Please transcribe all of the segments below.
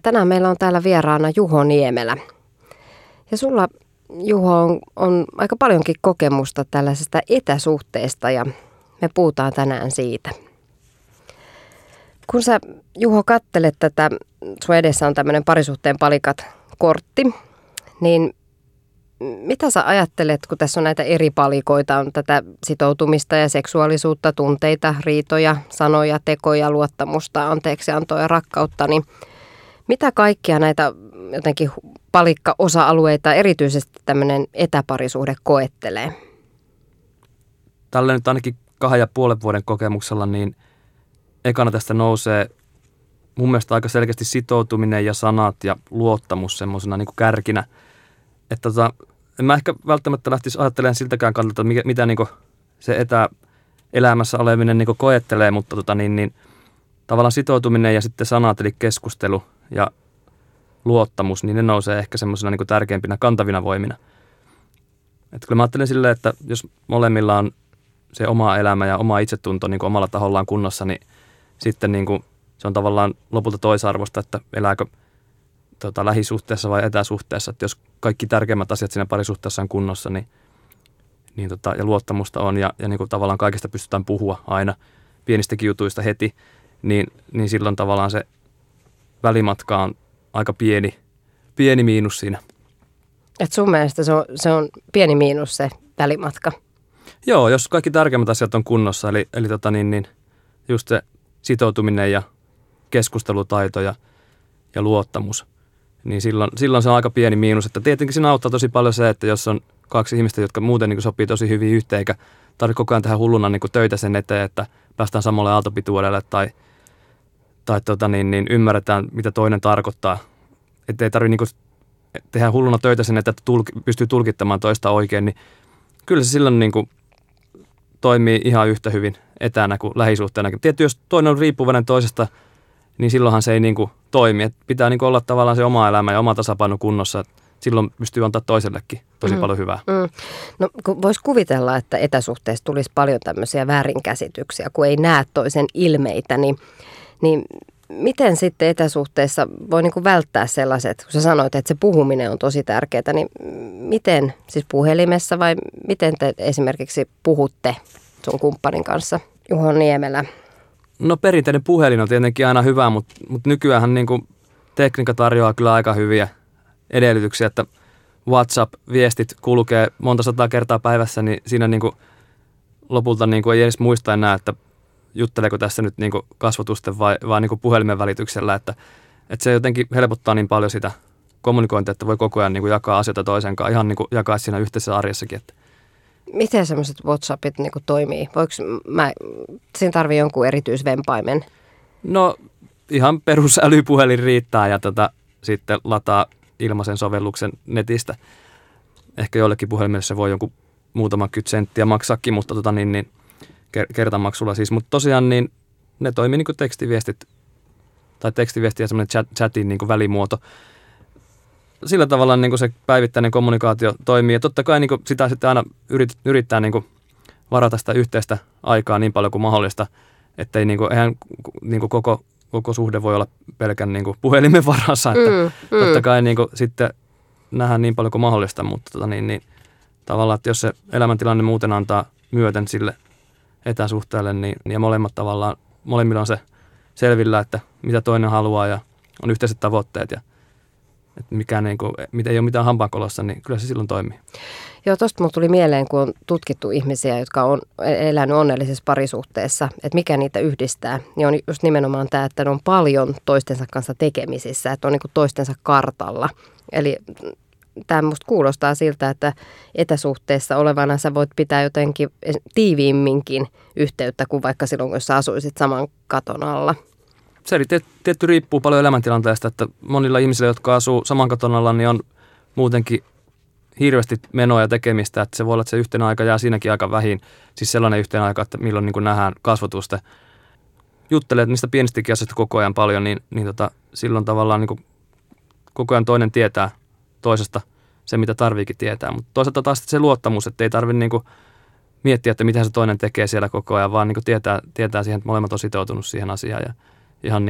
Tänään meillä on täällä vieraana Juho Niemelä. Ja sulla, Juho, on aika paljonkin kokemusta tällaisesta etäsuhteesta ja me puhutaan tänään siitä. Kun sä, Juho, kattelet tätä, sun edessä on tämmöinen parisuhteen palikat-kortti, niin mitä sä ajattelet, kun tässä on näitä eri palikoita, on tätä sitoutumista ja seksuaalisuutta, tunteita, riitoja, sanoja, tekoja, luottamusta, anteeksiantoa ja rakkautta, niin mitä kaikkia näitä jotenkin palikka-osa-alueita erityisesti tämmöinen etäparisuhde koettelee? Tällä nyt ainakin 2,5 vuoden kokemuksella, niin ekana tästä nousee mun mielestä aika selkeästi sitoutuminen ja sanat ja luottamus semmoisena niin kuin kärkinä. Että en mä ehkä välttämättä lähtisi ajattelemaan siltäkään kannalta, mitä niin kuin se etäelämässä oleminen niin kuin koettelee, mutta tavallaan sitoutuminen ja sitten sanat, eli keskustelu ja luottamus, niin ne nousee ehkä semmoisena niin kuin tärkeimpinä kantavina voimina. Että kyllä mä ajattelen silleen, että jos molemmilla on se oma elämä ja oma itsetunto niin kuin omalla tahollaan kunnossa, niin sitten niin kuin se on tavallaan lopulta toisarvosta, että elääkö lähisuhteessa vai etäsuhteessa. Että jos kaikki tärkeimmät asiat siinä parisuhteessa on kunnossa, niin ja luottamusta on ja niin kuin tavallaan kaikesta pystytään puhua aina pienistäkin jutuista heti, niin silloin tavallaan se välimatka on aika pieni miinus siinä. Et sun mielestä se on pieni miinus se välimatka? Joo, jos kaikki tärkeimmät asiat on kunnossa, eli just se sitoutuminen ja keskustelutaito ja luottamus, niin silloin se on aika pieni miinus. Että tietenkin siinä auttaa tosi paljon se, että jos on kaksi ihmistä, jotka muuten niin sopii tosi hyvin yhteen, eikä tarvitse koko ajan tehdä hulluna niin töitä sen eteen, että päästään samalle aaltopituudelle tai ymmärretään, mitä toinen tarkoittaa. Että ei tarvitse niin tehdä hulluna töitä sen eteen, että pystyy tulkittamaan toista oikein, niin kyllä se silloin niin toimii ihan yhtä hyvin etänä kuin lähisuhteena. Tietysti jos toinen on riippuvainen toisesta, niin silloinhan se ei niin kuin toimi. Et pitää niin kuin olla tavallaan se oma elämä ja oma tasapaino kunnossa. Silloin pystyy antaa toisellekin tosi paljon hyvää. No voisi kuvitella, että etäsuhteessa tulisi paljon tämmöisiä väärinkäsityksiä, kun ei näe toisen ilmeitä, niin miten sitten etäsuhteessa voi niin kuin välttää sellaiset, kun sä sanoit, että se puhuminen on tosi tärkeää, niin miten, siis puhelimessa vai miten te esimerkiksi puhutte sun kumppanin kanssa, Juho Niemelä? No perinteinen puhelin on tietenkin aina hyvä, mutta nykyäänhän niin kuin tekniikka tarjoaa kyllä aika hyviä edellytyksiä, että WhatsApp-viestit kulkee monta sataa kertaa päivässä, niin siinä niin kuin lopulta niin kuin ei edes muista enää, että jutteleeko tässä nyt niin kuin kasvotusten vai niin kuin puhelimen välityksellä, että se jotenkin helpottaa niin paljon sitä kommunikointia, että voi koko ajan niin kuin jakaa asioita toisen kanssa, ihan niin kuin jakaa siinä yhteisessä arjessakin. Että. Miten semmoiset WhatsAppit niin kuin toimii? Siinä tarvii jonkun erityisvempaimen? No ihan perusälypuhelin riittää ja sitten lataa ilmaisen sovelluksen netistä. Ehkä joillekin puhelimelle se voi jonkun muutama senttiä maksaakin, mutta kertamaksulla siis. Mutta tosiaan niin ne toimii niin kuin tekstiviestit tai tekstiviesti ja semmoinen chatin niin kuin välimuoto. Sillä tavalla niin kuin se päivittäinen kommunikaatio toimii. Ja totta kai niin kuin sitä sitten aina yrittää niin kuin varata sitä yhteistä aikaa niin paljon kuin mahdollista, ettei eihän niin kuin koko suhde voi olla pelkän niin kuin puhelimen varassa. Että totta kai niin kuin sitten nähdään niin paljon kuin mahdollista, mutta tavallaan, että jos se elämäntilanne muuten antaa myöten sille etäsuhteelle, niin ja molemmilla on se selvillä, että mitä toinen haluaa ja on yhteiset tavoitteet ja että mitä ei ole mitään hampaankolossa, niin kyllä se silloin toimii. Joo, tuosta minulle tuli mieleen, kun on tutkittu ihmisiä, jotka on elänyt onnellisessa parisuhteessa, että mikä niitä yhdistää, niin on just nimenomaan tämä, että ne on paljon toistensa kanssa tekemisissä, että on niin kuin toistensa kartalla. Eli tämä musta kuulostaa siltä, että etäsuhteessa olevana sä voit pitää jotenkin tiiviimminkin yhteyttä kuin vaikka silloin, kun sä asuisit saman katon alla. Se tietty riippuu paljon elämäntilanteesta, että monilla ihmisillä, jotka asuu saman katon alla, niin on muutenkin hirveästi menoa ja tekemistä, että se voi olla, että se yhteen aika jää siinäkin aika vähin. Siis sellainen yhteen aika, että milloin niin kuin nähdään kasvotusta. Juttelee niistä pienistäkin asioista koko ajan paljon, niin silloin tavallaan niin kuin koko ajan toinen tietää toisesta se, mitä tarviikin tietää. Mutta toisaalta taas se luottamus, että ei tarvitse niin kuin miettiä, että mitä se toinen tekee siellä koko ajan, vaan niin kuin tietää siihen, että molemmat on sitoutunut siihen asiaan ja ihan niin kuin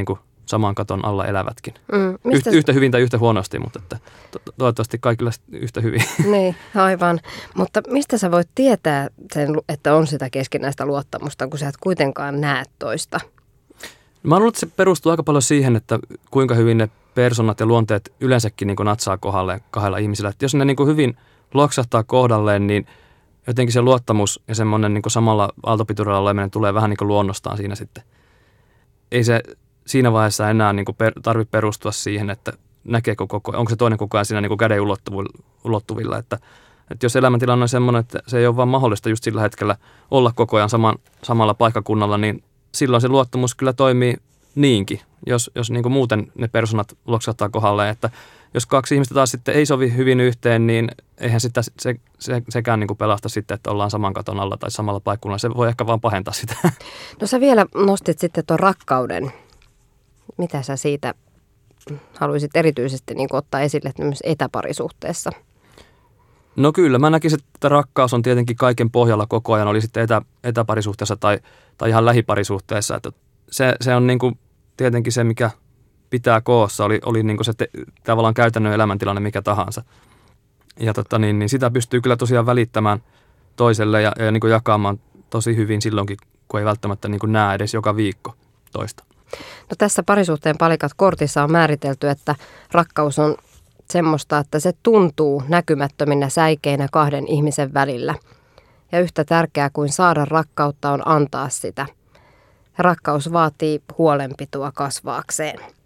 saman katon alla elävätkin. Mistä... Yhtä hyvin tai yhtä huonosti, mutta että toivottavasti kaikilla yhtä hyvin. Niin, aivan. Mutta mistä sä voit tietää sen, että on sitä keskinäistä luottamusta, kun sä et kuitenkaan näe toista? Mä luulen, että se perustuu aika paljon siihen, että kuinka hyvin ne persoonat ja luonteet yleensäkin niin kuin natsaa kohdalle kahdella ihmisellä. Että jos ne niin kuin hyvin loksahtaa kohdalleen, niin jotenkin se luottamus ja semmoinen niin kuin samalla aaltopituudella oleminen tulee vähän niin kuin luonnostaan siinä sitten. Ei se siinä vaiheessa enää niin kuin tarvitse perustua siihen, että näkeekö onko se toinen koko ajan siinä niin kuin käden ulottuvilla. Että jos elämäntilanne on semmoinen, että se ei ole vaan mahdollista just sillä hetkellä olla koko ajan samalla paikkakunnalla, niin silloin se luottamus kyllä toimii niinkin, jos niin kuin muuten ne persoonat loksahtaa kohdalle. Että jos kaksi ihmistä taas sitten ei sovi hyvin yhteen, niin eihän sitä sekään niin kuin pelasta sitten, että ollaan saman katon alla tai samalla paikkakunnalla. Se voi ehkä vaan pahentaa sitä. No sä vielä nostit sitten tuon rakkauden. Mitä sä siitä haluaisit erityisesti niin kuin ottaa esille myös etäparisuhteessa? No kyllä, mä näkisin, että rakkaus on tietenkin kaiken pohjalla koko ajan, oli sitten etäparisuhteessa tai ihan lähiparisuhteessa. Että se on niin kuin tietenkin se, mikä pitää koossa, oli niin kuin se tavallaan käytännön elämäntilanne mikä tahansa. Ja niin sitä pystyy kyllä tosiaan välittämään toiselle ja niin kuin jakamaan tosi hyvin silloinkin, kun ei välttämättä niin kuin näe edes joka viikko toista. No tässä parisuhteen palikat -kortissa on määritelty, että rakkaus on semmoista, että se tuntuu näkymättöminä säikeinä kahden ihmisen välillä. Ja yhtä tärkeää kuin saada rakkautta on antaa sitä. Rakkaus vaatii huolenpitoa kasvaakseen.